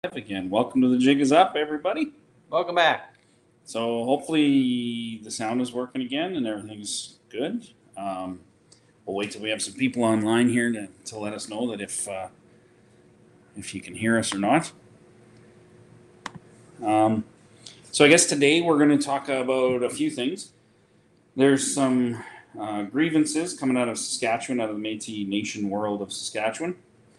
Again. Welcome to The Jig Is Up, everybody. Welcome back. So hopefully the sound is working again and everything's good. We'll wait till we have some people online here to let us know that if you can hear us or not. So I guess today we're going to talk about a few things. There's some grievances coming out of Saskatchewan, out of the Métis Nation world of Saskatchewan.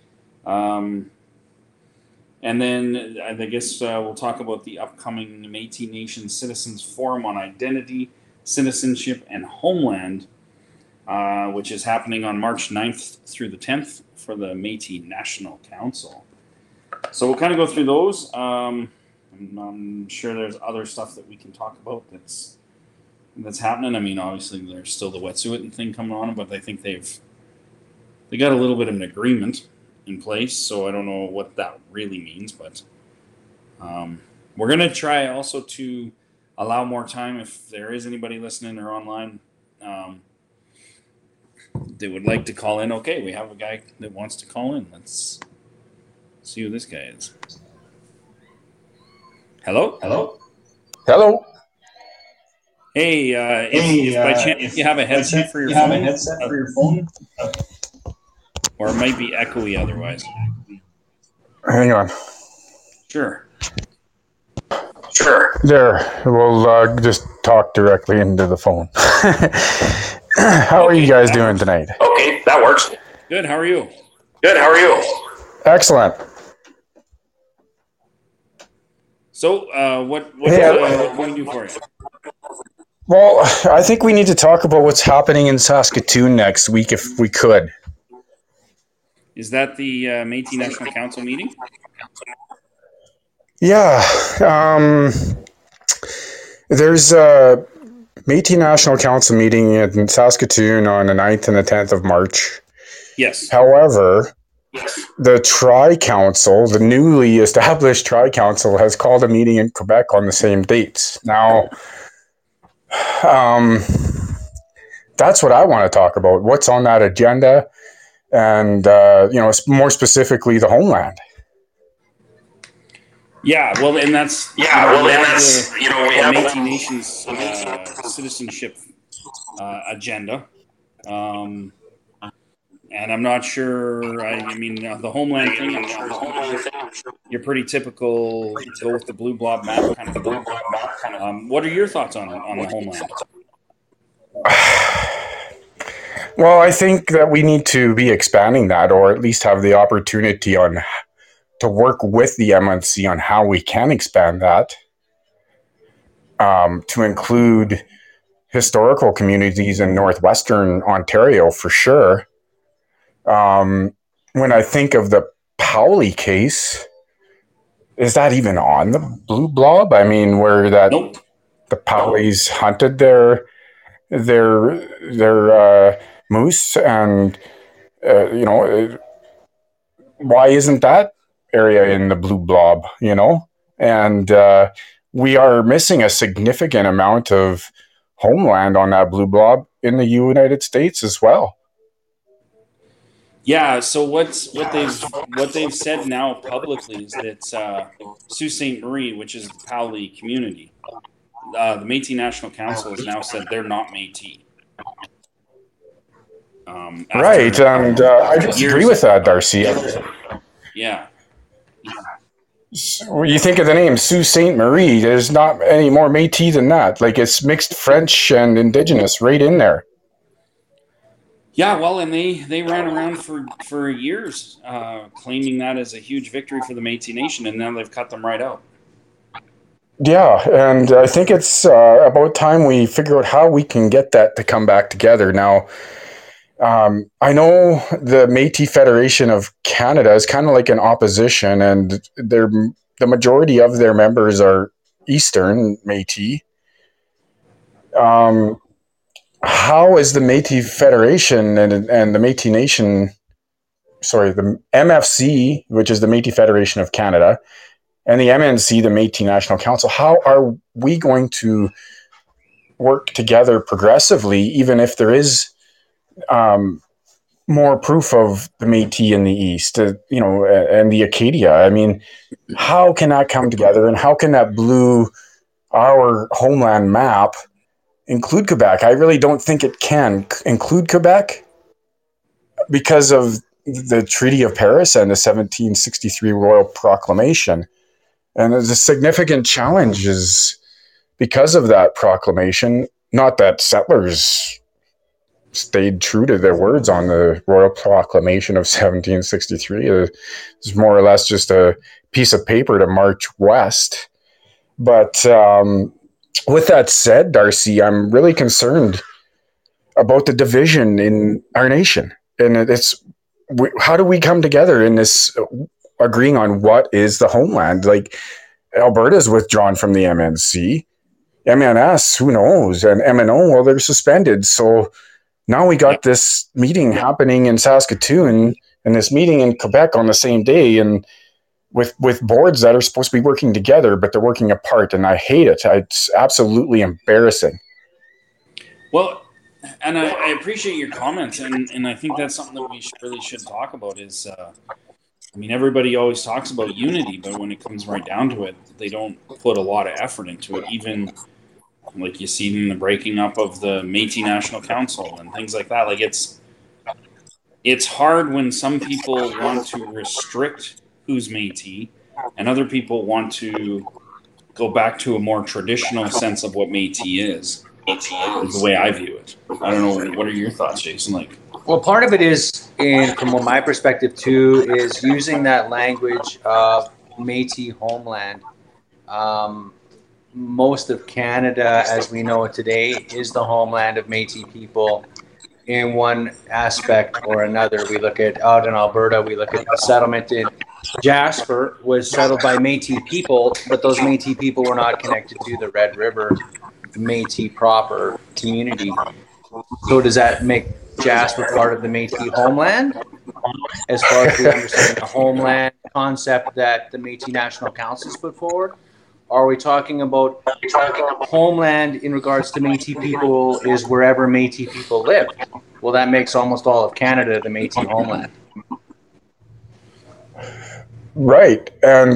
And then I guess we'll talk about the upcoming Métis Nation Citizens Forum on Identity, Citizenship, and Homeland, which is happening on March 9th through the 10th for the Métis National Council. So we'll kind of go through those. I'm sure there's other stuff that we can talk about that's happening. I mean, obviously there's still the Wet'suwet'en thing coming on, but I think they got a little bit of an agreement in place, so I don't know what that really means, but we're going to try also to allow more time if there is anybody listening or online they would like to call in. Okay, we have a guy that wants to call in. Let's see who this guy is. Hello? Hey, if by chance you have a headset for your phone, or it might be echoey otherwise. Hang on. Sure. There. We'll just talk directly into the phone. How are you guys doing tonight? Okay, that works. Good. How are you? Excellent. So, what can we do for you? Well, I think we need to talk about what's happening in Saskatoon next week if we could. Is that the Métis National Council meeting? Yeah. There's a Métis National Council meeting in Saskatoon on the 9th and the 10th of March. Yes. However, the Tri-Council, the newly established Tri-Council, has called a meeting in Quebec on the same dates. Now, that's what I want to talk about. What's on that agenda? And, more specifically, the Homeland. Yeah, well, and that's... we have Métis Nation's citizenship agenda. And I'm not sure, I mean, the Homeland thing, I'm sure you're pretty typical, go with the blue blob map kind of thing. What are your thoughts on the Homeland? Well, I think that we need to be expanding that, or at least have the opportunity to work with the MNC on how we can expand that to include historical communities in northwestern Ontario for sure. When I think of the Powley case, is that even on the blue blob? I mean, where that Nope. The Powleys hunted their moose, and why isn't that area in the blue blob? And we are missing a significant amount of homeland on that blue blob in the United States as well. Yeah, so what they've said now publicly is that Sault Ste. Marie, which is the Powley community, the Métis National Council has now said they're not Métis. Right, and I disagree with that, Darcy. Yeah. When you think of the name Sault Ste. Marie, there's not any more Métis than that. Like, it's mixed French and Indigenous right in there. Yeah, well, and they ran around for years claiming that as a huge victory for the Métis Nation, and now they've cut them right out. Yeah, and I think it's about time we figure out how we can get that to come back together. Now, I know the Métis Federation of Canada is kind of like an opposition, and the majority of their members are Eastern Métis. How is the Métis Federation and the Métis Nation, the MFC, which is the Métis Federation of Canada, and the MNC, the Métis National Council, how are we going to work together progressively, even if there is more proof of the Métis in the East, and the Acadia. I mean, how can that come together, and how can that blue our homeland map include Quebec? I really don't think it can include Quebec because of the Treaty of Paris and the 1763 Royal Proclamation. And there's a significant challenge is because of that proclamation, not that settlers stayed true to their words on the Royal Proclamation of 1763. It's more or less just a piece of paper to march west. But with that said, Darcy, I'm really concerned about the division in our nation. And how do we come together in this agreeing on what is the homeland? Like, Alberta's withdrawn from the MNC. MNS, who knows? And MNO, well, they're suspended. So now we got this meeting happening in Saskatoon and this meeting in Quebec on the same day, and with boards that are supposed to be working together, but they're working apart, and I hate it. It's absolutely embarrassing. Well, and I appreciate your comments, and I think that's something that we really should talk about is, I mean, everybody always talks about unity, but when it comes right down to it, they don't put a lot of effort into it, even like you see in the breaking up of the Métis National Council and things like that. Like it's hard when some people want to restrict who's Métis and other people want to go back to a more traditional sense of what Métis is the way I view it. I don't know. What are your thoughts, Jason? Like, well, part of it is, from my perspective too, is using that language of Métis homeland. Most of Canada, as we know it today, is the homeland of Métis people in one aspect or another. We look at out in Alberta, we look at the settlement in Jasper was settled by Métis people, but those Métis people were not connected to the Red River Métis proper community. So does that make Jasper part of the Métis homeland? As far as we understand the homeland concept that the Métis National Council's put forward? Are we talking about homeland in regards to Métis people is wherever Métis people live? Well, that makes almost all of Canada the Métis homeland. Right. And,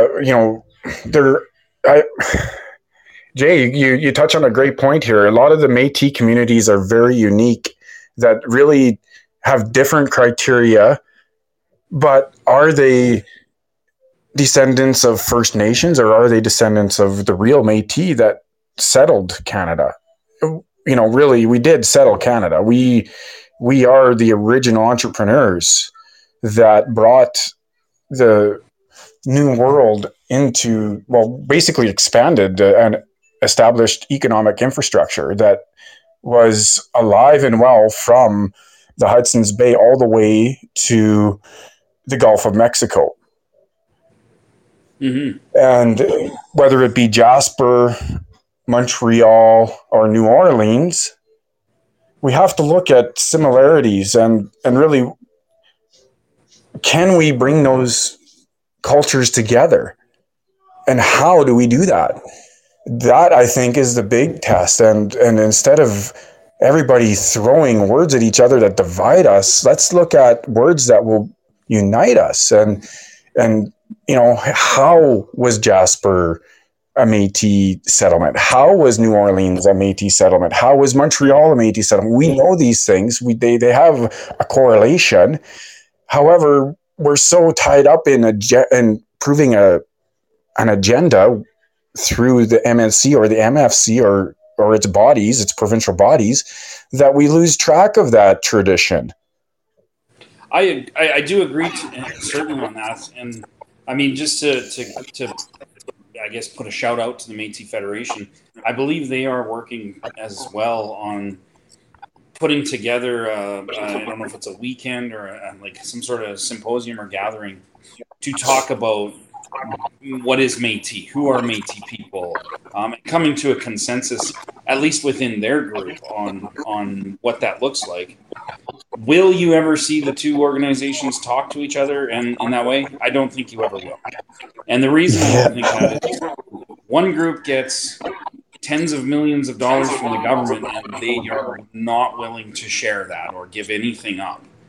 Jay, you touch on a great point here. A lot of the Métis communities are very unique that really have different criteria, but are they descendants of First Nations or are they descendants of the real Métis that settled Canada? Really, we did settle Canada. We are the original entrepreneurs that brought the New World into, basically expanded and established economic infrastructure that was alive and well from the Hudson's Bay all the way to the Gulf of Mexico. Mm-hmm. And whether it be Jasper, Montreal, or New Orleans, we have to look at similarities and really, can we bring those cultures together? And how do we do that? That, I think, is the big test. And instead of everybody throwing words at each other that divide us, let's look at words that will unite us. And how was Jasper a Métis settlement? How was New Orleans a Métis settlement? How was Montreal a Métis settlement? We know these things. They have a correlation. However, we're so tied up in proving an agenda through the MNC or the MFC or its bodies, its provincial bodies, that we lose track of that tradition. I do agree certainly on that, and I mean, just to I guess put a shout out to the Métis Federation. I believe they are working as well on putting together I don't know if it's a weekend or like some sort of symposium or gathering to talk about what is Métis, who are Métis people, coming to a consensus, at least within their group, on what that looks like. Will you ever see the two organizations talk to each other in that way? I don't think you ever will. And the reason I don't think that is one group gets tens of millions of dollars from the government and they are not willing to share that or give anything up.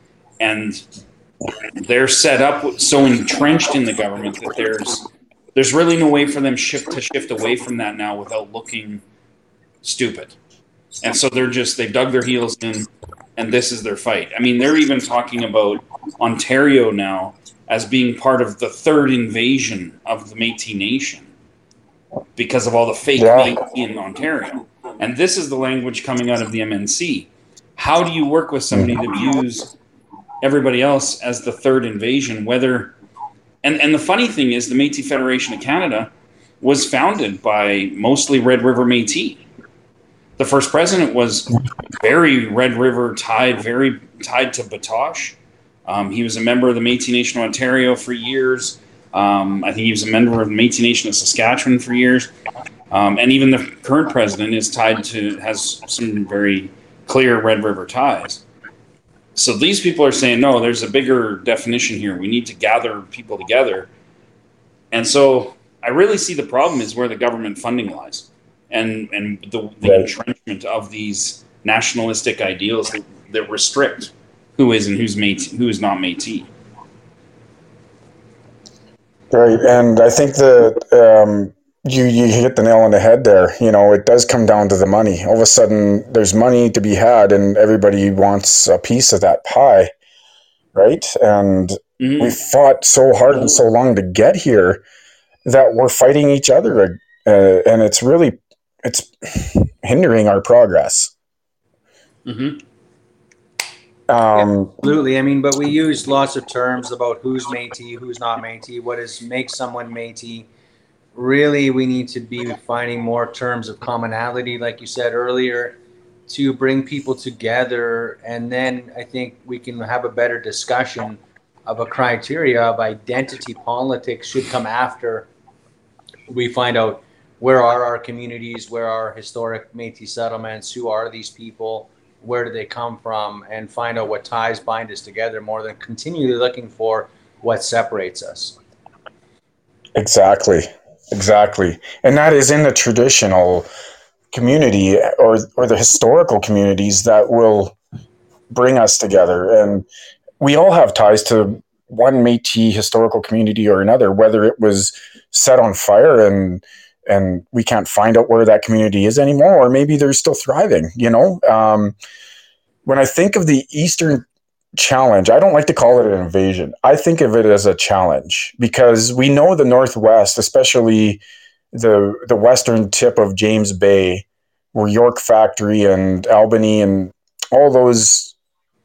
and they're set up so entrenched in the government that there's really no way for them to shift away from that now without looking stupid. And so they've dug their heels in, and this is their fight. I mean, they're even talking about Ontario now as being part of the third invasion of the Métis Nation because of all the fake Métis in Ontario. And this is the language coming out of the MNC. How do you work with somebody that views everybody else as the third invasion? And the funny thing is, the Métis Federation of Canada was founded by mostly Red River Métis. The first president was very Red River tied, very tied to Batoche. He was a member of the Métis Nation of Ontario for years. I think he was a member of the Métis Nation of Saskatchewan for years. And even the current president has some very clear Red River ties. So these people are saying, no, there's a bigger definition here. We need to gather people together. And so I really see the problem is where the government funding lies and the entrenchment of these nationalistic ideals that restrict who is and who is not Métis. Right, and I think that you hit the nail on the head there. You know, it does come down to the money. All of a sudden, there's money to be had, and everybody wants a piece of that pie, right? And we fought so hard and so long to get here that we're fighting each other, and it's hindering our progress. Absolutely. I mean, but we use lots of terms about who's Métis, who's not Métis, what makes someone Métis. Really, we need to be finding more terms of commonality, like you said earlier, to bring people together. And then I think we can have a better discussion of a criteria of identity politics should come after we find out where are our communities, where are historic Métis settlements, who are these people, where do they come from, and find out what ties bind us together more than continually looking for what separates us. Exactly. And that is in the traditional community or the historical communities that will bring us together. And we all have ties to one Métis historical community or another, whether it was set on fire and we can't find out where that community is anymore, or maybe they're still thriving, you know? When I think of the Eastern Challenge, I don't like to call it an invasion. I think of it as a challenge because we know the Northwest, especially the western tip of James Bay, where York Factory and Albany and all those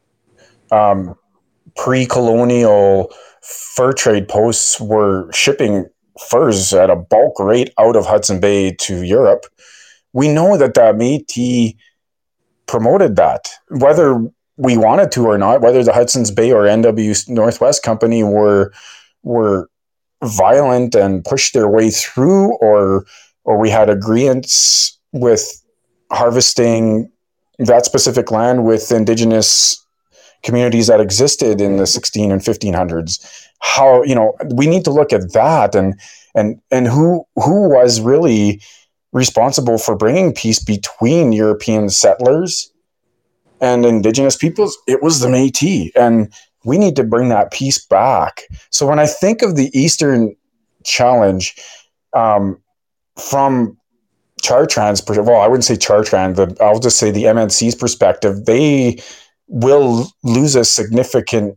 pre-colonial fur trade posts were shipping furs at a bulk rate out of Hudson Bay to Europe. We know that the Métis promoted that, whether we wanted to or not, whether the Hudson's Bay or NW Northwest Company were violent and pushed their way through, or we had agreements with harvesting that specific land with Indigenous communities that existed in the 16 and 1500s. How, you know, we need to look at that and who was really responsible for bringing peace between European settlers and Indigenous peoples. It was the Métis, and we need to bring that peace back. So when I think of the Eastern Challenge, from Chartrand's perspective, well, I wouldn't say Chartrand, but I'll just say the MNC's perspective, they will lose a significant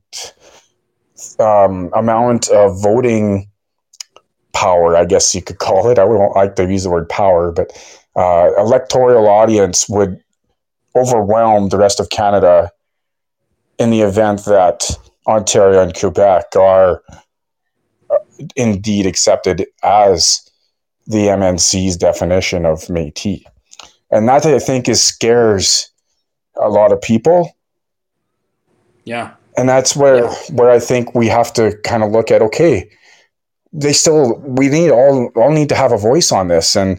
amount of voting power, I guess you could call it. I wouldn't like to use the word power, but electoral audience would overwhelm the rest of Canada in the event that Ontario and Quebec are indeed accepted as the MNC's definition of Métis. And that, I think, scares a lot of people. Yeah. And that's where I think we have to kind of look at, okay, we all need to have a voice on this. And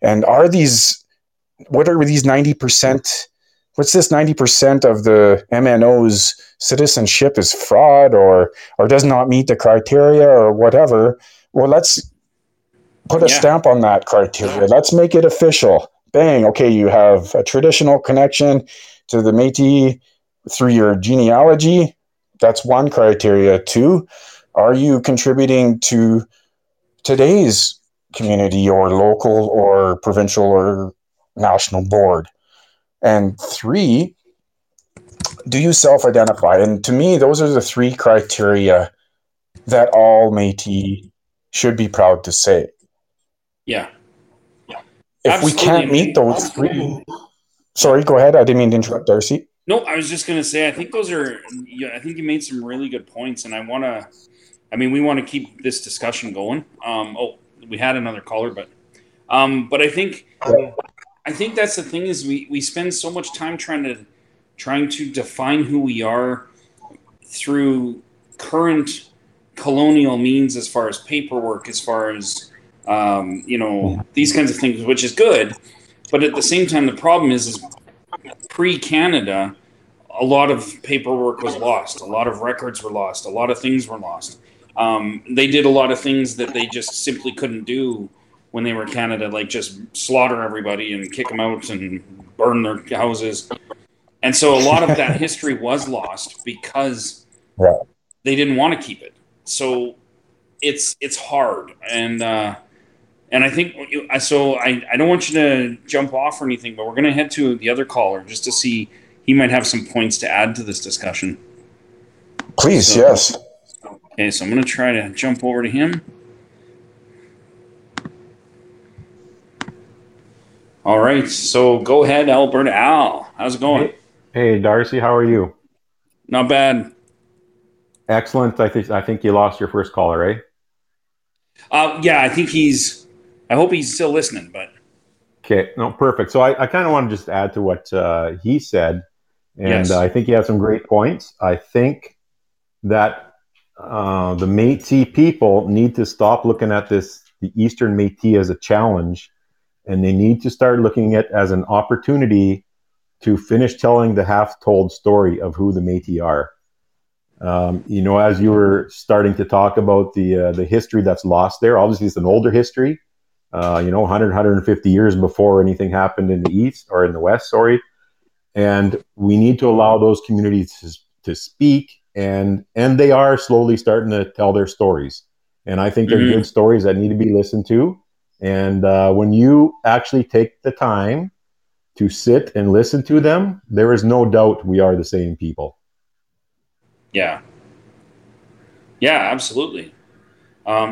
what are these 90%? What's this 90% of the MNO's citizenship is fraud or does not meet the criteria or whatever? Well, let's put a stamp on that criteria. Let's make it official. Bang. Okay, you have a traditional connection to the Métis through your genealogy. That's one criteria. Two, are you contributing to today's community or local or provincial or national board? And three, do you self-identify? And to me, those are the three criteria that all Métis should be proud to say. Yeah. If we can't meet those three, sorry, go ahead. I didn't mean to interrupt, Darcy. No, I was just going to say, I think I think you made some really good points, and we want to keep this discussion going. We had another caller, but I think, I think that's the thing is we spend so much time trying to define who we are through current colonial means, as far as paperwork, as far as these kinds of things, which is good. But at the same time, the problem is pre-Canada, a lot of paperwork was lost. A lot of records were lost. A lot of things were lost. They did a lot of things that they just simply couldn't do when they were Canada, like just slaughter everybody and kick them out and burn their houses. And so a lot of that history was lost because they didn't want to keep it. So it's hard. And I think I don't want you to jump off or anything, but we're going to head to the other caller just to see, he might have some points to add to this discussion. Please, yes. Okay, so I'm going to try to jump over to him. All right, so go ahead, Alberta. Al, how's it going? Hey, Darcy, how are you? Not bad. Excellent. I think you lost your first caller, eh? Yeah, I hope he's still listening, but. Okay, no, perfect. So I kind of want to just add to what he said, and Yes. I think he had some great points. I think that the Métis people need to stop looking at the Eastern Métis as a challenge, and they need to start looking at it as an opportunity to finish telling the half-told story of who the Métis are. As you were starting to talk about the history that's lost there, obviously it's an older history, 100, 150 years before anything happened in the East or in the West, sorry. And we need to allow those communities to speak, and they are slowly starting to tell their stories. And I think they're good stories that need to be listened to. And when you actually take the time to sit and listen to them, there is no doubt we are the same people. Yeah, absolutely. Go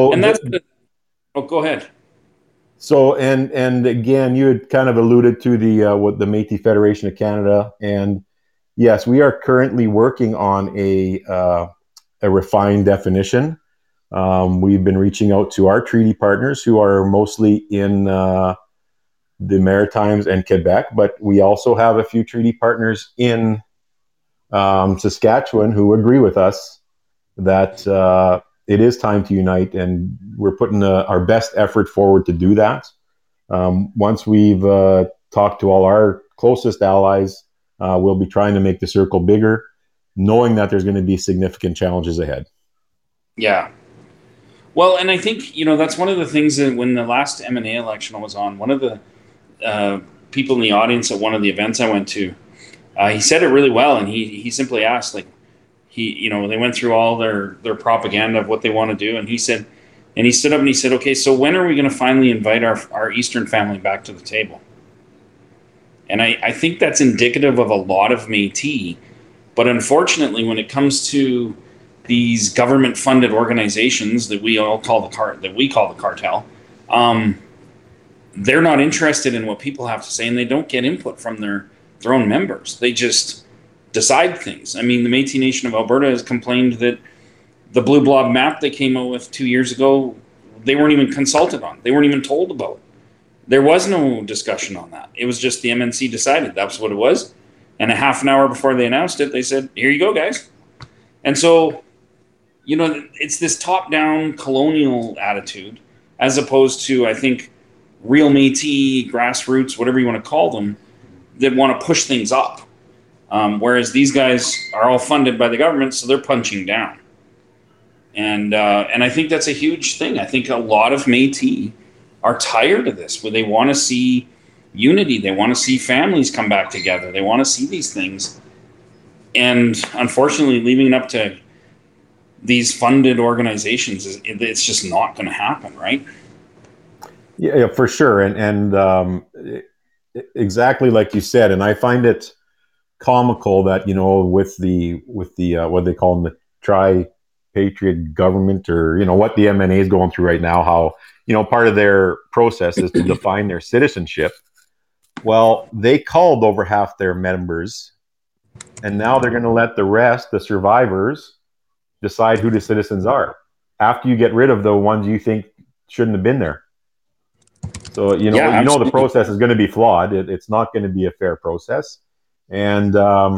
ahead. So, and again, you had kind of alluded to the Métis Federation of Canada, and yes, we are currently working on a refined definition. We've been reaching out to our treaty partners, who are mostly in the Maritimes and Quebec, but we also have a few treaty partners in Saskatchewan who agree with us that it is time to unite, and we're putting our best effort forward to do that. Once we've talked to all our closest allies, we'll be trying to make the circle bigger, knowing that there's going to be significant challenges ahead. Yeah. Well, and I think, that's one of the things that when the last M&A election was on, one of the people in the audience at one of the events I went to, he said it really well, and he simply asked, like, they went through all their propaganda of what they want to do, and he stood up and he said, okay, so when are we going to finally invite our Eastern family back to the table? And I think that's indicative of a lot of Métis, but unfortunately, when it comes to these government-funded organizations that we call the cartel, they're not interested in what people have to say, and they don't get input from their own members. They just decide things. I mean, the Métis Nation of Alberta has complained that the Blue Blob map they came out with 2 years ago, they weren't even consulted on. They weren't even told about. There was no discussion on that. It was just the MNC decided that's what it was. And a half an hour before they announced it, they said, here you go, guys. And so, it's this top-down colonial attitude, as opposed to, I think, real Métis, grassroots, whatever you want to call them, that want to push things up. Whereas these guys are all funded by the government, so they're punching down. And I think that's a huge thing. I think a lot of Métis are tired of this, where they want to see unity. They want to see families come back together. They want to see these things. And unfortunately, leaving it up to these funded organizations, it's just not going to happen, right? Yeah, for sure. And exactly like you said. And I find it comical that, with the what they call them, the tri-patriot government, or what the MNA is going through right now, how part of their process is to define their citizenship. Well, they called over half their members, and now they're going to let the rest, the survivors, decide who the citizens are after you get rid of the ones you think shouldn't have been there. So the process is going to be flawed. It's not going to be a fair process. And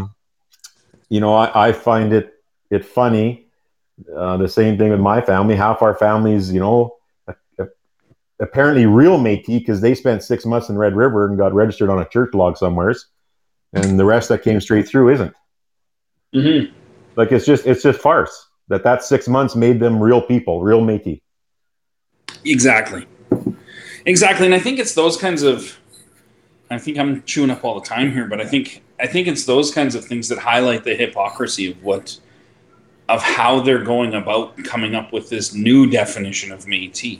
I find it funny. The same thing with my family. Half our families, apparently real Métis, because they spent 6 months in Red River and got registered on a church log somewheres, and the rest that came straight through isn't. Mm-hmm. Like it's just farce. That 6 months made them real people, real Métis. Exactly. And I think it's those kinds of. I think I'm chewing up all the time here, but I think it's those kinds of things that highlight the hypocrisy of how they're going about coming up with this new definition of Métis.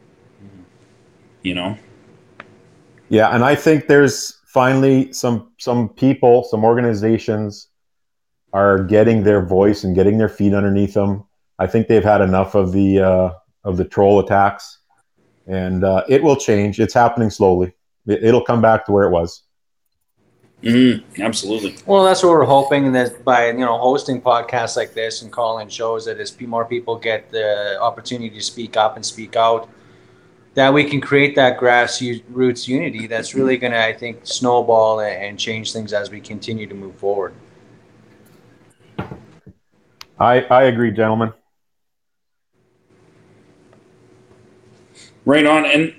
Yeah, and I think there's finally some people, some organizations are getting their voice and getting their feet underneath them. I think they've had enough of the troll attacks, and it will change. It's happening slowly. It'll come back to where it was. Absolutely. Well, that's what we're hoping, that by hosting podcasts like this and calling shows, that as more people get the opportunity to speak up and speak out, that we can create that grassroots unity that's really going to, I think, snowball and change things as we continue to move forward. I agree, gentlemen. Right on. And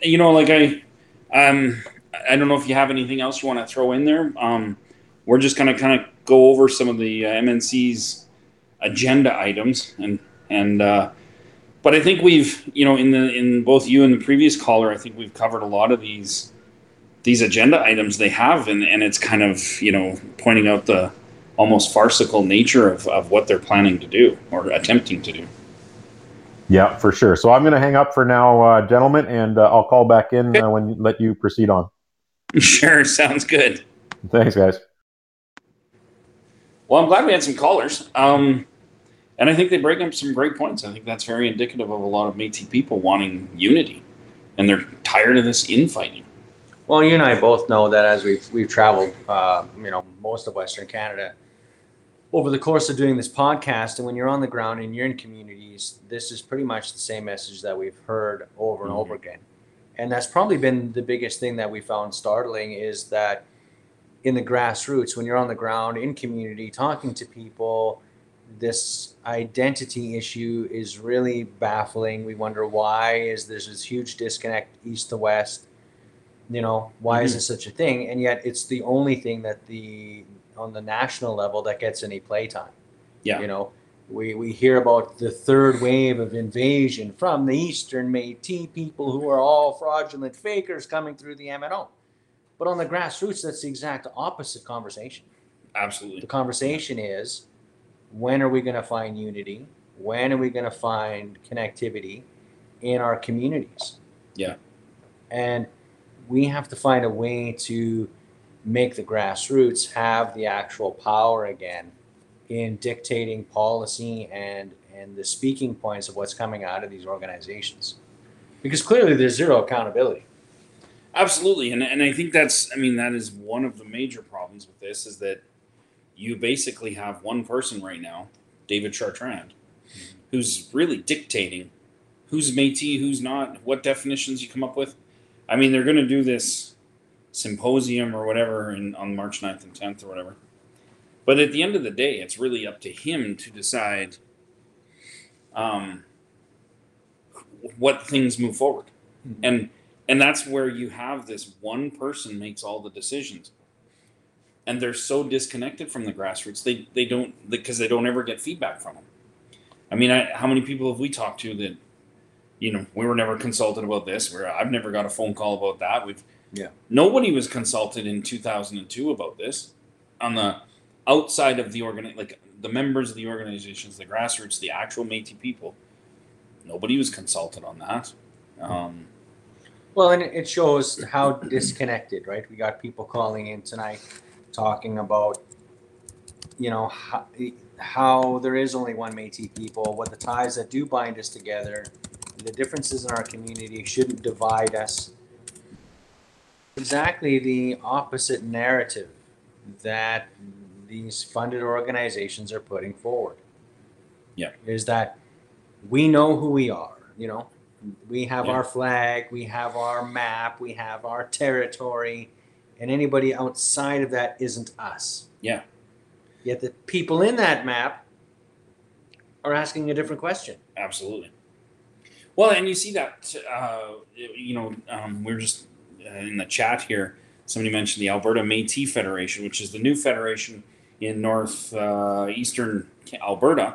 I don't know if you have anything else you want to throw in there. We're just going to kind of go over some of the MNC's agenda items, and but I think we've in both you and the previous caller, I think we've covered a lot of these agenda items they have, and it's kind of pointing out the almost farcical nature of what they're planning to do or attempting to do. Yeah, for sure. So I'm going to hang up for now, gentlemen, and I'll call back in let you proceed on. Sure, sounds good. Thanks, guys. Well, I'm glad we had some callers, and I think they bring up some great points. I think that's very indicative of a lot of Métis people wanting unity, and they're tired of this infighting. Well, you and I both know that as we've traveled, most of Western Canada, over the course of doing this podcast, and when you're on the ground and you're in communities, this is pretty much the same message that we've heard over and over again. And that's probably been the biggest thing that we found startling, is that in the grassroots, when you're on the ground in community talking to people, this identity issue is really baffling. We wonder, why is there this huge disconnect east to west? Why is this such a thing? And yet it's the only thing that on the national level that gets any playtime. Yeah. We hear about the third wave of invasion from the Eastern Métis people who are all fraudulent fakers coming through the MNO. But on the grassroots, that's the exact opposite conversation. Absolutely. The conversation is, when are we going to find unity? When are we going to find connectivity in our communities? Yeah. And we have to find a way to make the grassroots have the actual power again in dictating policy and the speaking points of what's coming out of these organizations. Because clearly there's zero accountability. Absolutely. And I think that is one of the major problems with this, is that you basically have one person right now, David Chartrand, who's really dictating who's Métis, who's not, what definitions you come up with. I mean, they're going to do this symposium or whatever on March 9th and 10th or whatever. But at the end of the day, it's really up to him to decide what things move forward. Mm-hmm. And that's where you have this one person makes all the decisions. And they're so disconnected from the grassroots. They don't, because they don't ever get feedback from them. I mean, how many people have we talked to that, we were never consulted about this, where I've never got a phone call about that. Nobody was consulted in 2002 about this on outside of the like the members of the organizations, the grassroots, the actual Métis people, nobody was consulted on that. Well, and it shows how disconnected, right? We got people calling in tonight talking about, how there is only one Métis people, what the ties that do bind us together, the differences in our community shouldn't divide us. Exactly the opposite narrative that these funded organizations are putting forward. Yeah. Is that we know who we are, we have Yeah. our flag, we have our map, we have our territory, and anybody outside of that isn't us. Yeah. Yet the people in that map are asking a different question. Absolutely. Well, and you see that, we're just in the chat here. Somebody mentioned the Alberta Métis Federation, which is the new federation in northeastern Alberta,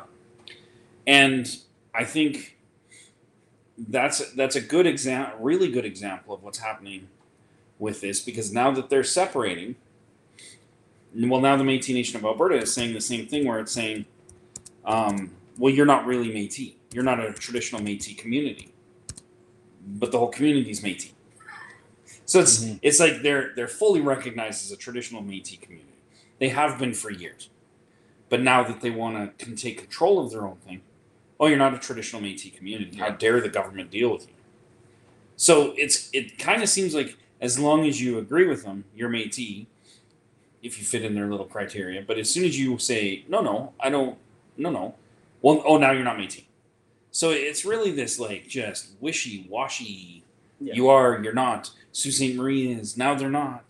and I think that's a good example, really good example of what's happening with this, because now that they're separating, well, now the Métis Nation of Alberta is saying the same thing, where it's saying, well, you're not really Métis. You're not a traditional Métis community, but the whole community is Métis. So it's like they're fully recognized as a traditional Métis community. They have been for years, but now that they want to take control of their own thing, oh, you're not a traditional Métis community. How dare the government deal with you? So it kind of seems like as long as you agree with them, you're Métis, if you fit in their little criteria. But as soon as you say no, I don't, no, well, oh, now you're not Métis. So it's really this like just wishy-washy. Yeah. You are, you're not. Sault Ste. Marie is, now they're not.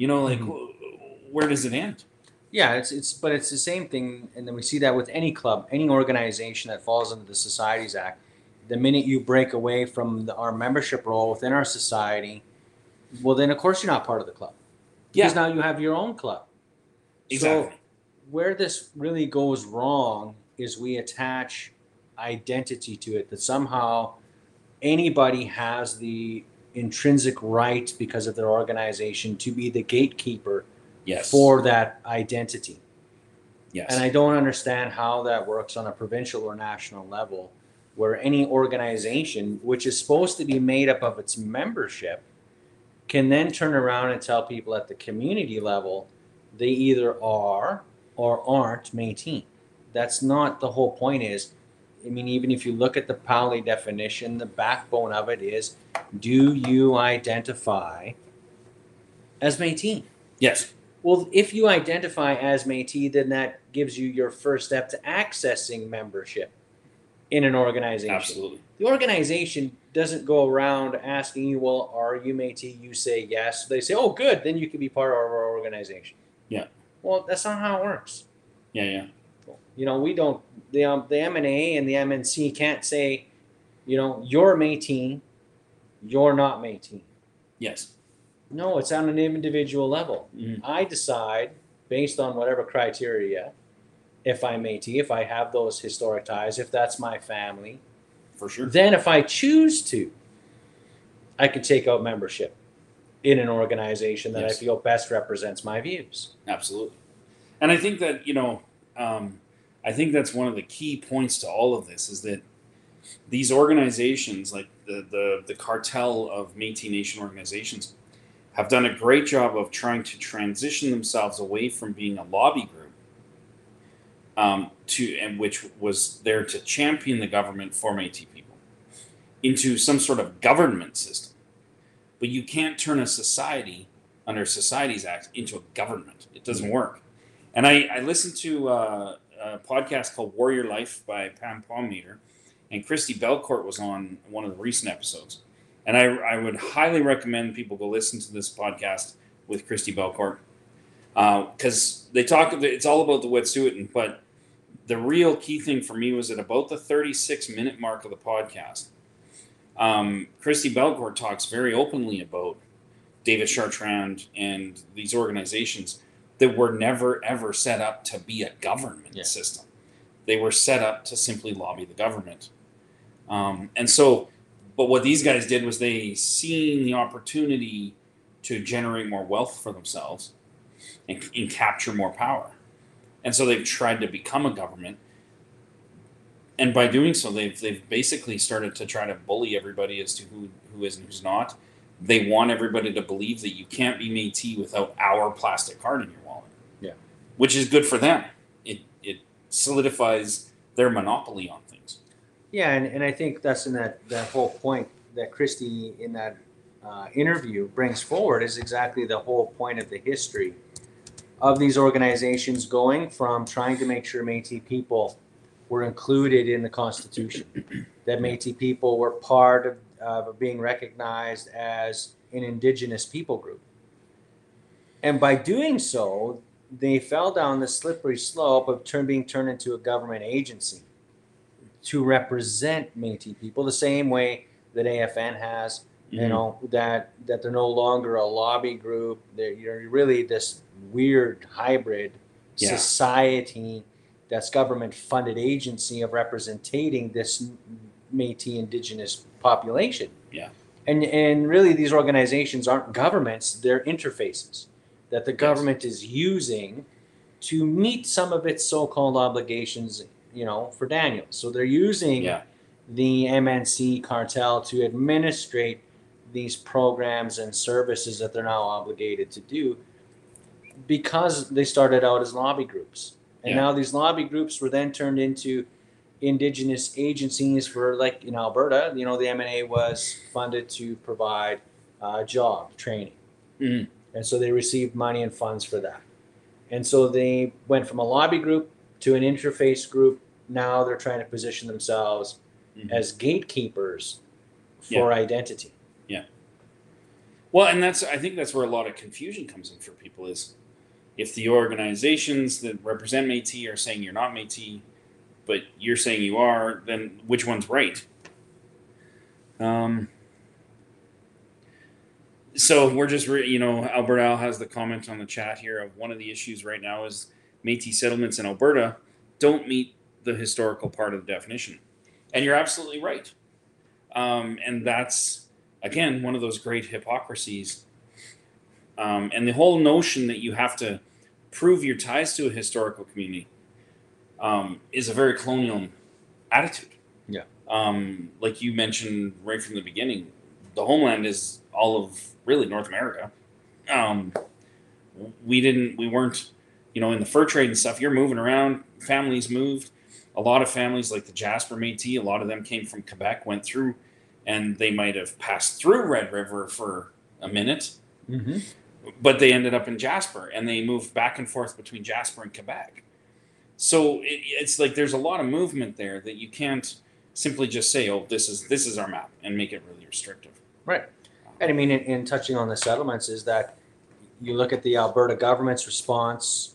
Where does it end? Yeah, but it's the same thing, and then we see that with any club, any organization that falls under the Societies Act. The minute you break away from our membership role within our society, well, then of course you're not part of the club, because now you have your own club. Exactly. So where this really goes wrong is we attach identity to it, that somehow anybody has the intrinsic right, because of their organization, to be the gatekeeper for that identity. Yes. And I don't understand how that works on a provincial or national level, where any organization, which is supposed to be made up of its membership, can then turn around and tell people at the community level they either are or aren't Métis. That's not the whole point. Even if you look at the PALI definition, the backbone of it is, do you identify as Métis? Yes. Well, if you identify as Métis, then that gives you your first step to accessing membership in an organization. Absolutely. The organization doesn't go around asking you, well, are you Métis? You say yes. They say, oh, good, then you can be part of our organization. Yeah. Well, that's not how it works. Yeah. We don't, the M&A and the MNC can't say, you're Métis, you're not Métis. Yes. No, it's on an individual level. Mm-hmm. I decide, based on whatever criteria, if I'm Métis, if I have those historic ties, if that's my family. For sure. Then if I choose to, I can take out membership in an organization that I feel best represents my views. Absolutely. And I think that, I think that's one of the key points to all of this, is that these organizations, like the cartel of Métis Nation organizations, have done a great job of trying to transition themselves away from being a lobby group, which was there to champion the government for Métis people, into some sort of government system. But you can't turn a society under Societies Act into a government. It doesn't work. And I listened to a podcast called Warrior Life by Pam Palmater, and Christy Belcourt was on one of the recent episodes. And I would highly recommend people go listen to this podcast with Christy Belcourt, because they talk. It's all about the Wet'suwet'en, but the real key thing for me was at about the 36-minute mark of the podcast, Christy Belcourt talks very openly about David Chartrand and these organizations that were never, ever set up to be a government system. They were set up to simply lobby the government. But what these guys did was they seen the opportunity to generate more wealth for themselves and capture more power. and so they've tried to become a government. And by doing so, they've basically started to try to bully everybody as to who is and who's not. They want everybody to believe that you can't be Métis without our plastic card in your wallet. Yeah. Which is good for them. It solidifies their monopoly on things. Yeah, and I think that's in that whole point that Christy in that interview brings forward is exactly the whole point of the history of these organizations going from trying to make sure Métis people were included in the Constitution, that Métis people were part of being recognized as an Indigenous people group. And by doing so, they fell down the slippery slope of being turned into a government agency to represent Métis people the same way that AFN has, you know, that they're no longer a lobby group. You're really this weird hybrid society that's government-funded agency of representing this Métis Indigenous population. Yeah. And really these organizations aren't governments, they're interfaces that the government is using to meet some of its so-called obligations, you know, for Daniels. So they're using the MNC cartel to administrate these programs and services that they're now obligated to do because they started out as lobby groups. And now these lobby groups were then turned into Indigenous agencies for, like in Alberta, you know, the MNA was funded to provide job training. Mm-hmm. And so they received money and funds for that. And so they went from a lobby group to an interface group. Now they're trying to position themselves as gatekeepers for identity. Yeah. Well, and I think that's where a lot of confusion comes in for people is if the organizations that represent Métis are saying you're not Métis, but you're saying you are, then which one's right? So we're just, Alberta Al has the comment on the chat here of one of the issues right now is Métis settlements in Alberta don't meet the historical part of the definition. And you're absolutely right. And that's, again, one of those great hypocrisies. And the whole notion that you have to prove your ties to a historical community is a very colonial attitude. Yeah. Like you mentioned right from the beginning, the homeland is all of really North America. We weren't, in the fur trade and stuff, you're moving around, families moved. A lot of families like the Jasper Métis, a lot of them came from Quebec, went through, and they might have passed through Red River for a minute, but they ended up in Jasper, and they moved back and forth between Jasper and Quebec. So it's like there's a lot of movement there that you can't simply just say, oh, this is our map, and make it really restrictive. Right. And I mean, in touching on the settlements is that you look at the Alberta government's response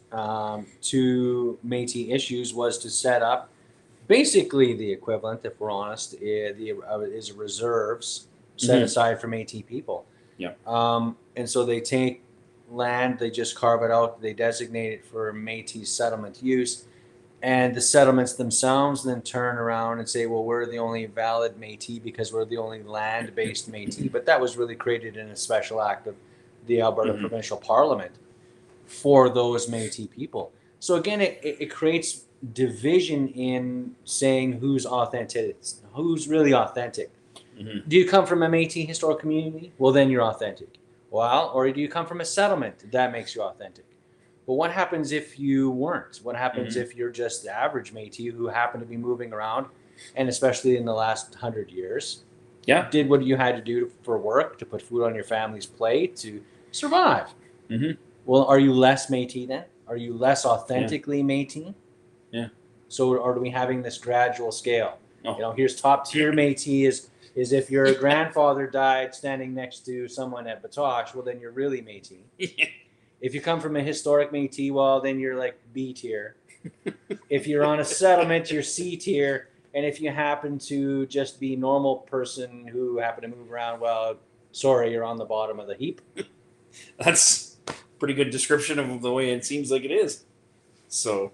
to Métis issues was to set up basically the equivalent, if we're honest, is reserves set aside for Métis people. Yeah. And so they take land, they just carve it out, they designate it for Métis settlement use, and the settlements themselves then turn around and say, well, we're the only valid Métis because we're the only land-based Métis. But that was really created in a special act of the Alberta Provincial Parliament for those Métis people. So again, it creates division in saying who's authentic, who's really authentic. Do you come from a Métis historical community? Well, then you're authentic. Well, or do you come from a settlement? That makes you authentic. But what happens if you weren't? What happens if you're just the average Métis who happened to be moving around, and especially in the last 100 years, did what you had to do for work, to put food on your family's plate, to survive? Well, are you less Métis then? Are you less authentically Métis? Yeah. So are we having this gradual scale? Oh. Here's top tier Métis is if your grandfather died standing next to someone at Batoche, well, then you're really Métis. If you come from a historic Métis, well, then you're like B tier. If you're on a settlement, you're C tier. And if you happen to just be a normal person who happen to move around, well, sorry, you're on the bottom of the heap. That's a pretty good description of the way it seems like it is. So,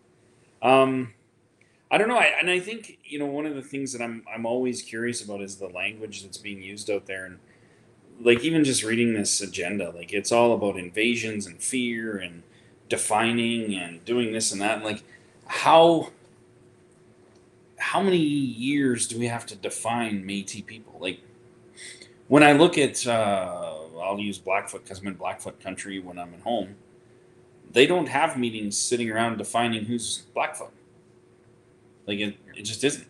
I don't know. I think, one of the things that I'm always curious about is the language that's being used out there. And like, even just reading this agenda, like it's all about invasions and fear and defining and doing this and that. And like, how many years do we have to define Métis people? Like, when I look at, I'll use Blackfoot because I'm in Blackfoot country when I'm at home. They don't have meetings sitting around defining who's Blackfoot. Like, it just isn't.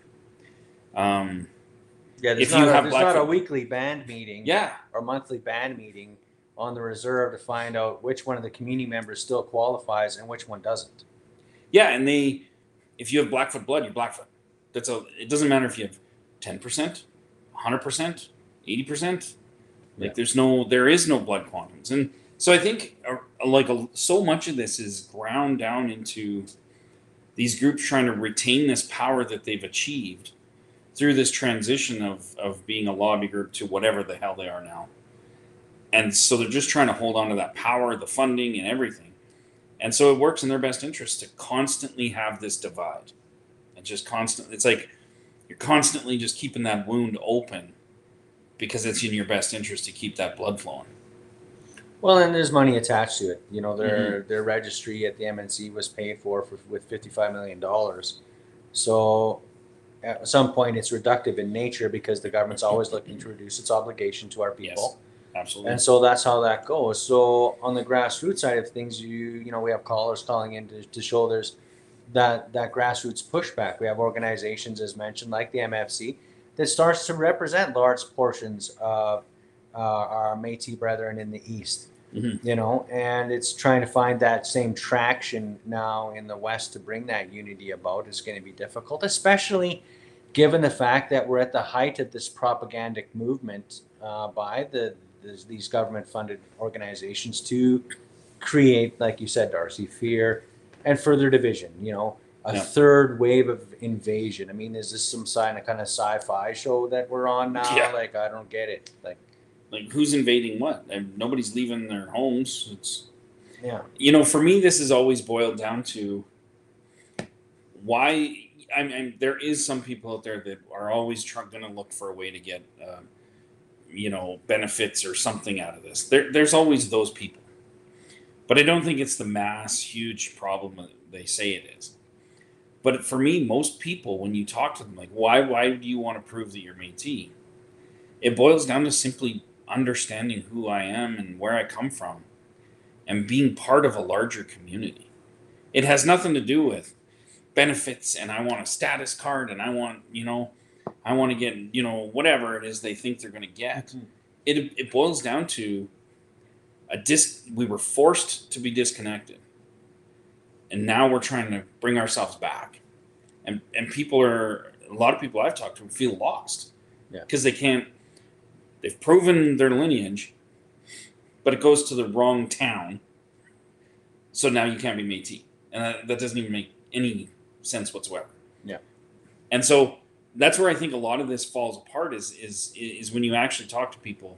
Yeah, If there's, you not, have there's not a Blackfoot- weekly band meeting Yeah, or monthly band meeting on the reserve to find out which one of the community members still qualifies and which one doesn't. yeah, and if you have Blackfoot blood, you're Blackfoot. It doesn't matter if you have 10%, 100%, 80%. Like, there is no blood quantums, and so I think so much of this is ground down into these groups trying to retain this power that they've achieved through this transition of being a lobby group to whatever the hell they are now. And so they're just trying to hold on to that power, the funding, and everything. And so it works in their best interest to constantly have this divide. And just constantly, it's like you're constantly just keeping that wound open because it's in your best interest to keep that blood flowing. Well, and there's money attached to it. You know, their registry at the MNC was paid for with $55 million. So at some point it's reductive in nature because the government's always looking to reduce its obligation to our people. Yes, absolutely. And so that's how that goes. So on the grassroots side of things, you know, we have callers calling in to show there's that grassroots pushback. We have organizations, as mentioned, like the MFC, that starts to represent large portions of our Métis brethren in the East. Mm-hmm. You know, and it's trying to find that same traction now in the West to bring that unity about is going to be difficult, especially given the fact that we're at the height of this propagandic movement by these government-funded organizations to create, like you said, Darcy, fear and further division. You know, a third wave of invasion. I mean, is this some kind of sci-fi show that we're on now? Yeah. Like, I don't get it. Like, who's invading what? And nobody's leaving their homes. Yeah. You know, for me, this has always boiled down to why. I mean, there is some people out there that are always going to look for a way to get, benefits or something out of this. There's always those people, but I don't think it's the mass, huge problem that they say it is. But for me, most people, when you talk to them, like, why do you want to prove that you're Métis? It boils down to simply understanding who I am and where I come from and being part of a larger community. It has nothing to do with benefits and I want a status card and I want to get, whatever it is they think they're going to get. It boils down to we were forced to be disconnected. And now we're trying to bring ourselves back. And a lot of people I've talked to feel lost. Yeah. Because they've proven their lineage, but it goes to the wrong town. So now you can't be Métis. And that doesn't even make any sense whatsoever. Yeah. And so that's where I think a lot of this falls apart is when you actually talk to people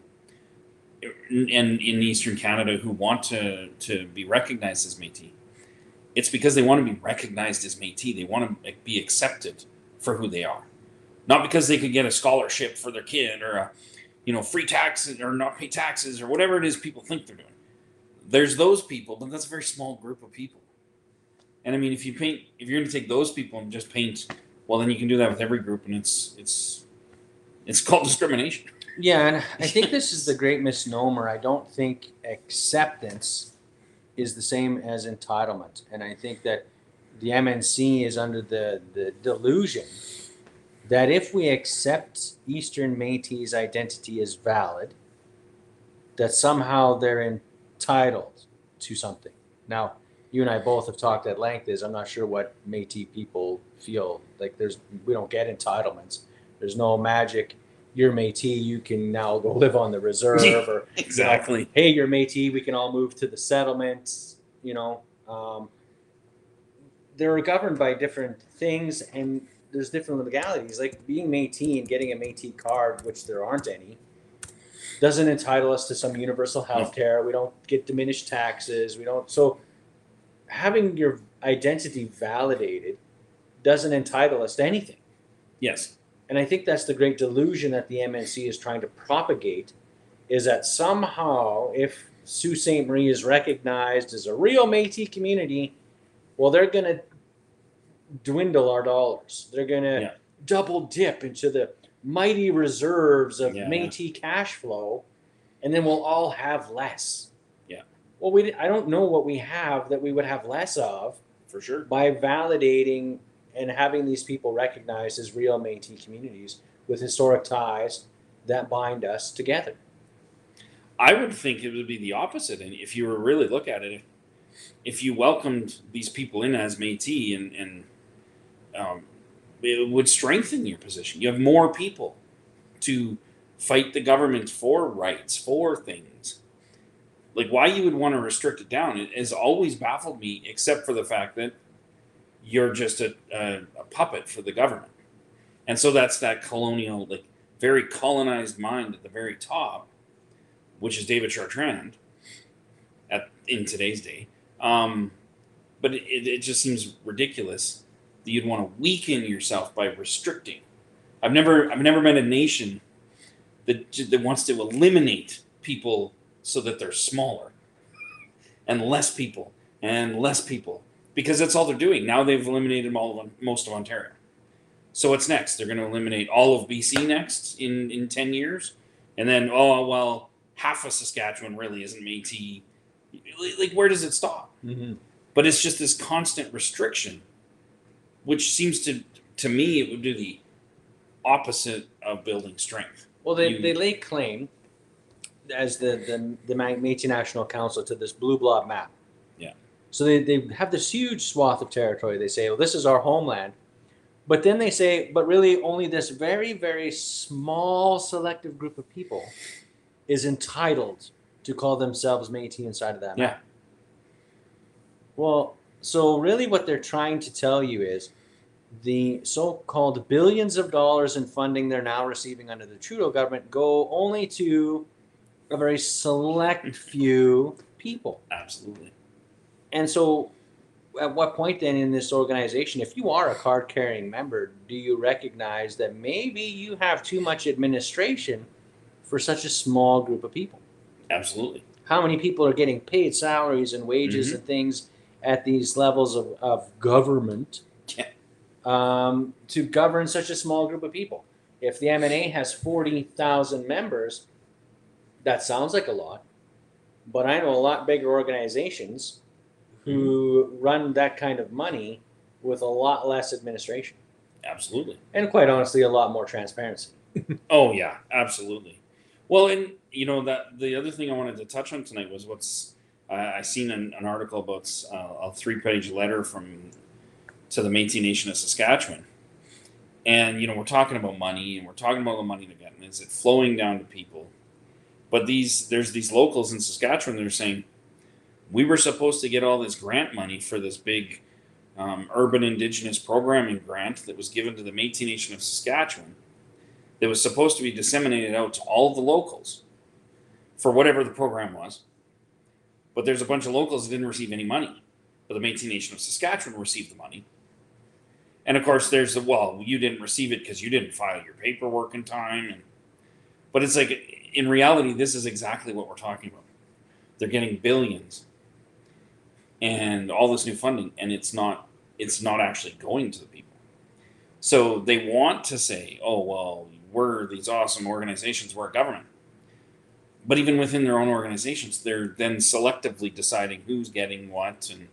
in Eastern Canada who want to be recognized as Métis. It's because they want to be recognized as Métis. They want to be accepted for who they are. Not because they could get a scholarship for their kid or free taxes or not pay taxes or whatever it is people think they're doing. There's those people, but that's a very small group of people. And I mean, if you're going to take those people and just paint, well, then you can do that with every group, and it's called discrimination. Yeah, and I think this is the great misnomer. I don't think acceptance is the same as entitlement. And I think that the MNC is under the delusion that if we accept Eastern Métis' identity as valid, that somehow they're entitled to something. Now, you and I both have talked at length I'm not sure what Métis people feel. Like we don't get entitlements. There's no magic. You're Métis, you can now go live on the reserve, or exactly. Hey, you're Métis, we can all move to the settlements. They're governed by different things, and there's different legalities. Like being Métis and getting a Métis card, which there aren't any, doesn't entitle us to some universal health care. We don't get diminished taxes. So having your identity validated doesn't entitle us to anything. Yes. And I think that's the great delusion that the MNC is trying to propagate, is that somehow if Sault Ste. Marie is recognized as a real Métis community, well, they're going to dwindle our dollars. They're going to double dip into the mighty reserves of Métis cash flow, and then we'll all have less. Yeah. Well, I don't know what we have that we would have less of. For sure. By validating and having these people recognized as real Métis communities with historic ties that bind us together. I would think it would be the opposite. And if you were really look at it, if you welcomed these people in as Métis and it would strengthen your position. You have more people to fight the government for rights, for things. Like, why you would want to restrict it down, it has always baffled me, except for the fact that you're just a puppet for the government. And so that's that colonial, like, very colonized mind at the very top, which is David Chartrand in today's day. But it just seems ridiculous that you'd want to weaken yourself by restricting. I've never met a nation that wants to eliminate people so that they're smaller and less people, because that's all they're doing. Now they've eliminated most of Ontario. So what's next? They're going to eliminate all of BC next in 10 years. And then, half of Saskatchewan really isn't Métis. Like, where does it stop? Mm-hmm. But it's just this constant restriction, which seems to me, it would do the opposite of building strength. Well, they lay claim as the Métis National Council to this blue blob map. Yeah. So they have this huge swath of territory. They say, well, this is our homeland. But then they say, but really only this very, very small selective group of people is entitled to call themselves Métis inside of that map. Yeah. Well, so really what they're trying to tell you is the so-called billions of dollars in funding they're now receiving under the Trudeau government go only to a very select few people. Absolutely. And so at what point then in this organization, if you are a card-carrying member, do you recognize that maybe you have too much administration for such a small group of people? Absolutely. How many people are getting paid salaries and wages and things at these levels of government to govern such a small group of people? If the MNA has 40,000 members, that sounds like a lot. But I know a lot bigger organizations who run that kind of money with a lot less administration. Absolutely. And quite honestly, a lot more transparency. Oh, yeah, absolutely. Well, and that the other thing I wanted to touch on tonight was what's I seen an article about a 3-page letter to the Métis Nation of Saskatchewan, and we're talking about money, and we're talking about the money to get, and is it flowing down to people? But there's these locals in Saskatchewan that are saying, we were supposed to get all this grant money for this big urban Indigenous programming grant that was given to the Métis Nation of Saskatchewan that was supposed to be disseminated out to all of the locals for whatever the program was. But there's a bunch of locals that didn't receive any money. But the Métis Nation of Saskatchewan received the money. And of course, there's you didn't receive it because you didn't file your paperwork in time. But it's like, in reality, this is exactly what we're talking about. They're getting billions and all this new funding, and it's not actually going to the people. So they want to say, we're these awesome organizations, we're a government. But even within their own organizations, they're then selectively deciding who's getting what. And,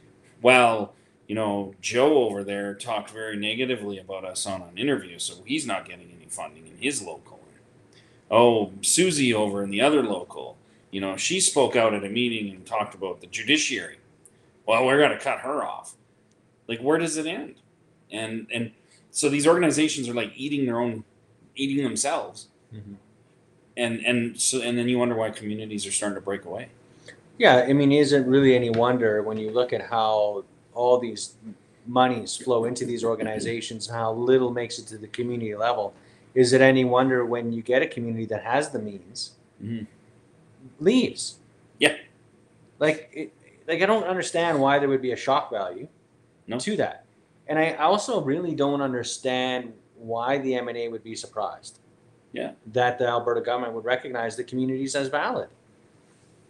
Joe over there talked very negatively about us on an interview, so he's not getting any funding in his local. Susie over in the other local, she spoke out at a meeting and talked about the judiciary. Well, we're going to cut her off. Like, where does it end? And so these organizations are like eating themselves. Mm-hmm. And then you wonder why communities are starting to break away. Yeah, I mean, is it really any wonder when you look at how all these monies flow into these organizations, how little makes it to the community level? Is it any wonder when you get a community that has the means leaves? Yeah. Like I don't understand why there would be a shock value to that. And I also really don't understand why the MNA would be surprised. Yeah. That the Alberta government would recognize the communities as valid.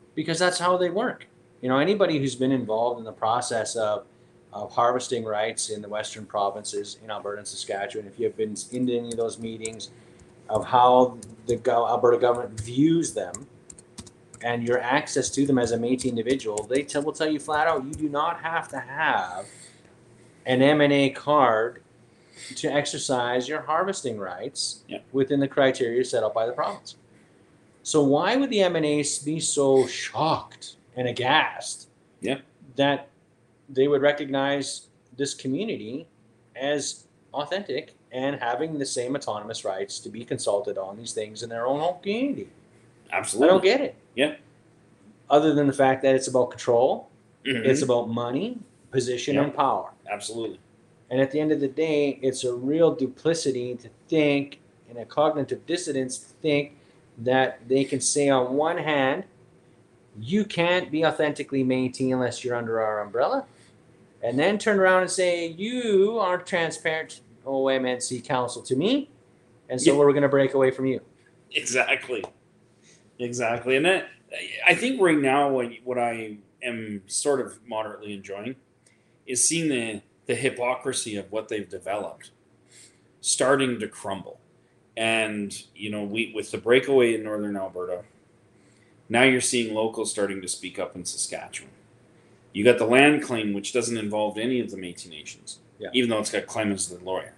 because that's how they work. Anybody who's been involved in the process of harvesting rights in the Western provinces in Alberta and Saskatchewan, if you've been into any of those meetings of how the Alberta government views them and your access to them as a Métis individual, they will tell you flat out, you do not have to have an M&A card to exercise your harvesting rights within the criteria set up by the province. So why would the M&As be so shocked and aghast that they would recognize this community as authentic and having the same autonomous rights to be consulted on these things in their own home community? Absolutely. I don't get it. Yeah. Other than the fact that it's about control, Mhm. it's about money, position, and power. Absolutely. And at the end of the day, it's a real duplicity to think, and a cognitive dissonance to think that they can say on one hand, you can't be authentically Métis unless you're under our umbrella, and then turn around and say, you aren't transparent OMNC council to me, and so we're going to break away from you. Exactly. And that, I think right now what I am sort of moderately enjoying is seeing the hypocrisy of what they've developed starting to crumble. And, with the breakaway in northern Alberta, now you're seeing locals starting to speak up in Saskatchewan. You got the land claim, which doesn't involve any of the Métis Nations, even though it's got Clemens the lawyer.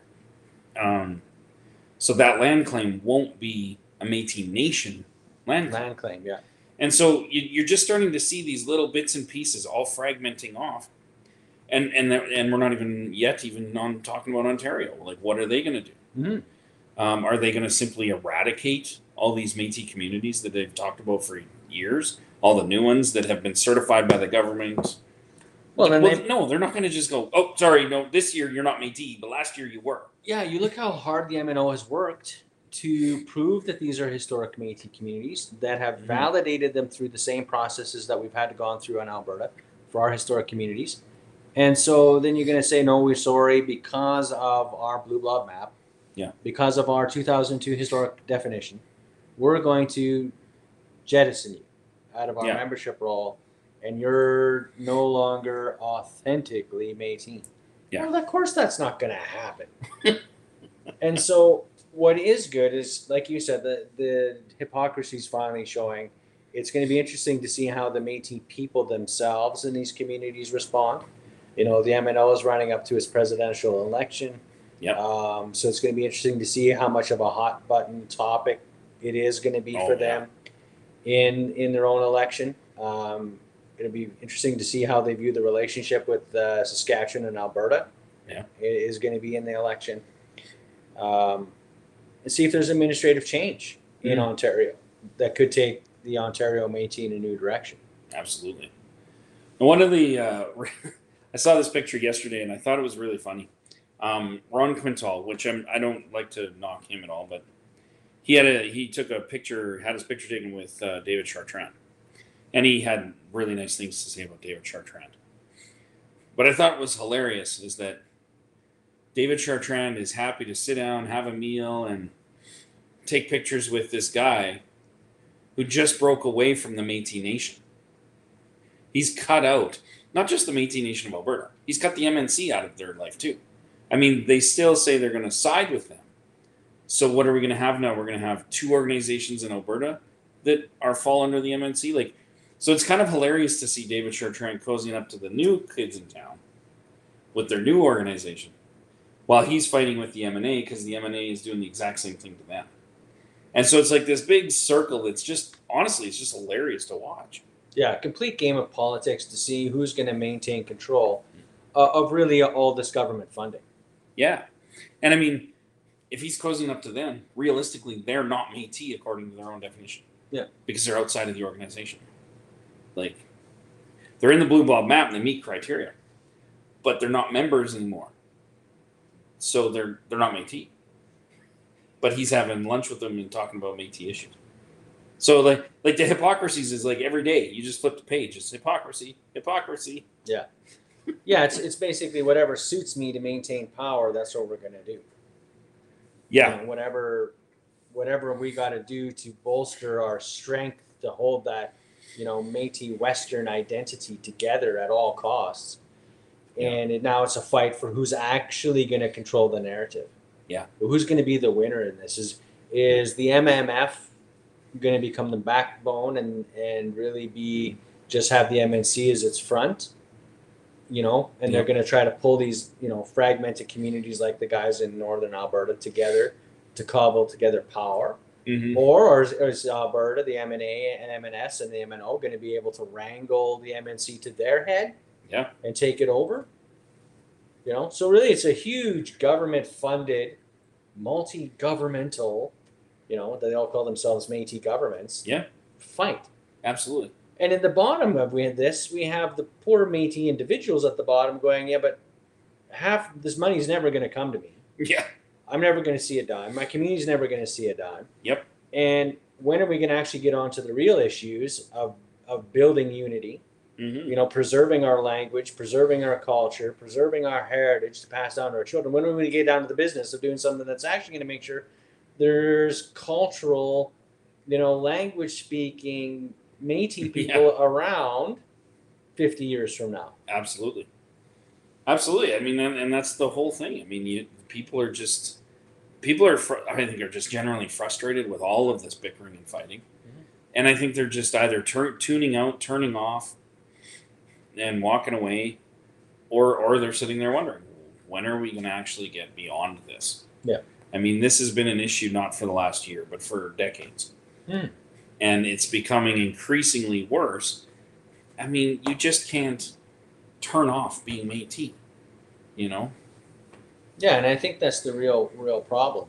So that land claim won't be a Métis Nation land claim. And so you're just starting to see these little bits and pieces all fragmenting off. And we're not even on talking about Ontario. Like, what are they going to do? Mm-hmm. Are they going to simply eradicate all these Métis communities that they've talked about for years? All the new ones that have been certified by the government? No, they're not going to just go, oh, sorry, no, this year you're not Métis, but last year you were. Yeah, you look how hard the MNO has worked to prove that these are historic Métis communities that have validated them through the same processes that we've had to gone through in Alberta for our historic communities. And so then you're going to say, no, we're sorry because of our Blue Blob map, because of our 2002 historic definition, we're going to jettison you out of our membership role, and you're no longer authentically Métis. Yeah. Well, of course that's not going to happen. And so what is good is, like you said, the hypocrisy is finally showing. It's going to be interesting to see how the Métis people themselves in these communities respond. The MNO is running up to its presidential election. So it's going to be interesting to see how much of a hot button topic it is going to be for them in their own election. It'll be interesting to see how they view the relationship with Saskatchewan and Alberta. It is going to be in the election. And see if there's administrative change in Ontario that could take the Ontario Métis in a new direction. Absolutely. And one of the I saw this picture yesterday, and I thought it was really funny. Ron Quintal, which I don't like to knock him at all, but he took a picture, had his picture taken with David Chartrand, and he had really nice things to say about David Chartrand. But I thought it was hilarious is that David Chartrand is happy to sit down, have a meal, and take pictures with this guy who just broke away from the Métis Nation. He's cut out not just the Métis Nation of Alberta. He's cut the MNC out of their life too. I mean, they still say they're going to side with them. So what are we going to have now? We're going to have two organizations in Alberta that fall under the MNC. So it's kind of hilarious to see David Chartrand cozying up to the new kids in town with their new organization, while he's fighting with the MNA because the MNA is doing the exact same thing to them. And so it's like this big circle that's just, honestly, it's just hilarious to watch. Yeah, a complete game of politics to see who's going to maintain control of really all this government funding. Yeah. And I mean, if he's cozying up to them, realistically, they're not Métis according to their own definition. Yeah. Because they're outside of the organization. They're in the Blue Blob map and they meet criteria, but they're not members anymore. So they're not Métis. But he's having lunch with them and talking about Métis issues. So the hypocrisies is every day you just flip the page. It's hypocrisy. Yeah. Yeah, it's basically whatever suits me to maintain power, that's what we're going to do. Yeah. Whatever we got to do to bolster our strength to hold that Métis Western identity together at all costs. Yeah. And now it's a fight for who's actually going to control the narrative. Yeah. Who's going to be the winner in this? Is the MMF going to become the backbone and really just have the MNC as its front? And they're going to try to pull these, fragmented communities like the guys in Northern Alberta together to cobble together power. Mm-hmm. Or is Alberta, the MNA and MNS and the MNO going to be able to wrangle the MNC to their head? Yeah. And take it over? So really it's a huge government-funded, multi-governmental, they all call themselves Métis governments. Yeah. Fight. Absolutely. And in the bottom of we have the poor Métis individuals at the bottom going, yeah, but half this money is never going to come to me. Yeah. I'm never going to see a dime. My community's never going to see a dime. Yep. And when are we going to actually get onto the real issues of building unity? Mm-hmm. Preserving our language, preserving our culture, preserving our heritage to pass down to our children. When are we going to get down to the business of doing something that's actually going to make sure there's cultural, language-speaking Métis people around 50 years from now? Absolutely. Absolutely. I mean, and that's the whole thing. I mean, people are just generally frustrated with all of this bickering and fighting. Mm-hmm. And I think they're just either tuning out, turning off, and walking away, or they're sitting there wondering, when are we going to actually get beyond this? Yeah. I mean, this has been an issue not for the last year, but for decades. Mm. And it's becoming increasingly worse. I mean, you just can't turn off being Métis, Yeah, and I think that's the real problem.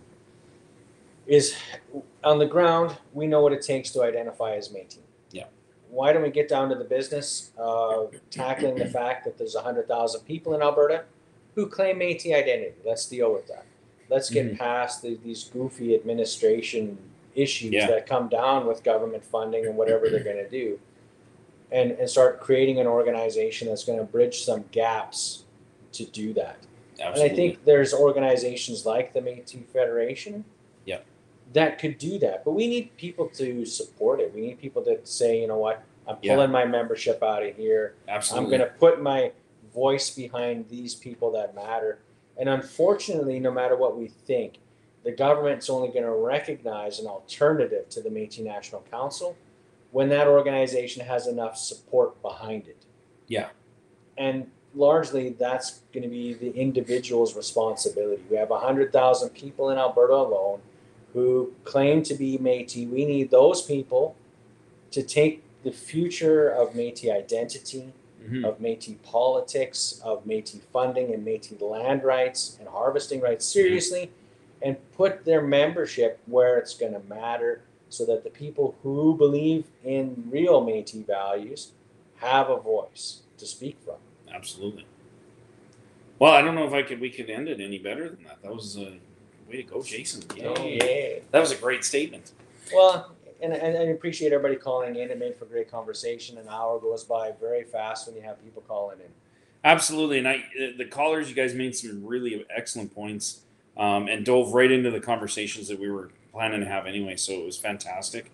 Is on the ground, we know what it takes to identify as Métis. Yeah. Why don't we get down to the business of tackling the fact that there's 100,000 people in Alberta who claim Métis identity? Let's deal with that. Let's get past these goofy administration issues that come down with government funding and whatever they're going to do, and start creating an organization that's going to bridge some gaps to do that. Absolutely. And I think there's organizations like the Métis Federation that could do that. But we need people to support it. We need people to say, you know what, I'm pulling my membership out of here. Absolutely. I'm going to put my voice behind these people that matter. And unfortunately, no matter what we think, the government's only going to recognize an alternative to the Métis National Council when that organization has enough support behind it. Yeah. And largely, that's going to be the individual's responsibility. We have 100,000 people in Alberta alone who claim to be Métis. We need those people to take the future of Métis identity, of Métis politics, of Métis funding and Métis land rights and harvesting rights seriously, and put their membership where it's going to matter so that the people who believe in real Métis values have a voice to speak from. Absolutely. Well, I don't know if we could end it any better than that. That was a way to go, Jason. Yeah. That was a great statement. Well, and I appreciate everybody calling in. It made for great conversation. An hour goes by very fast when you have people calling in. Absolutely. And the callers, you guys made some really excellent points and dove right into the conversations that we were planning to have anyway. So it was fantastic.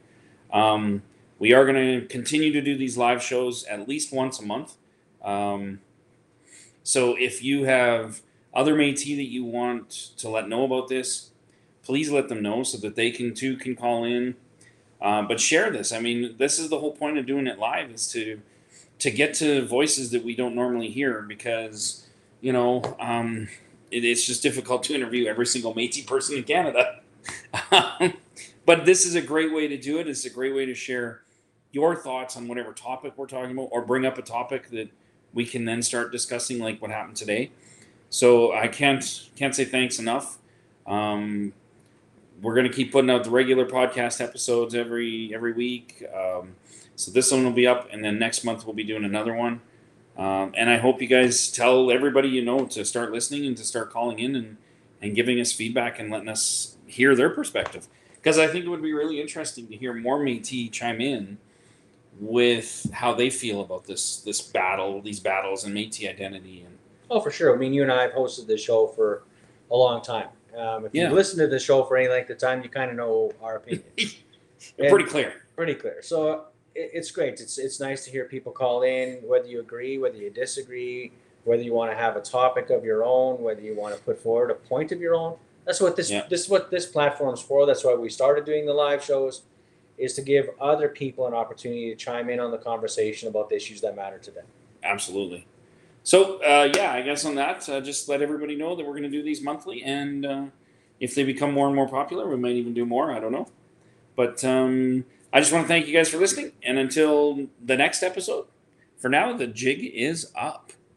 We are going to continue to do these live shows at least once a month. So if you have other Métis that you want to let know about this, please let them know so that they can call in. But share this. I mean, this is the whole point of doing it live, is to get to voices that we don't normally hear, because, it's just difficult to interview every single Métis person in Canada. But this is a great way to do it. It's a great way to share your thoughts on whatever topic we're talking about, or bring up a topic that we can then start discussing, like what happened today. So I can't say thanks enough. We're going to keep putting out the regular podcast episodes every week. So this one will be up, and then next month we'll be doing another one. And I hope you guys tell everybody to start listening and to start calling in and giving us feedback and letting us hear their perspective. Because I think it would be really interesting to hear more Métis chime in with how they feel about these battles and Métis identity. Oh, for sure. I mean, you and I have hosted this show for a long time. If you've listened to the show for any length of time, you kind of know our opinion. Pretty clear. Pretty clear. So it's great. It's nice to hear people call in, whether you agree, whether you disagree, whether you want to have a topic of your own, whether you want to put forward a point of your own. That's what this Yeah. this is what this platform's for. That's why we started doing the live shows, is to give other people an opportunity to chime in on the conversation about the issues that matter to them. Absolutely. So, yeah, I guess on that, just let everybody know that we're going to do these monthly, and if they become more and more popular, we might even do more. I don't know. But I just want to thank you guys for listening, and until the next episode, for now, the jig is up.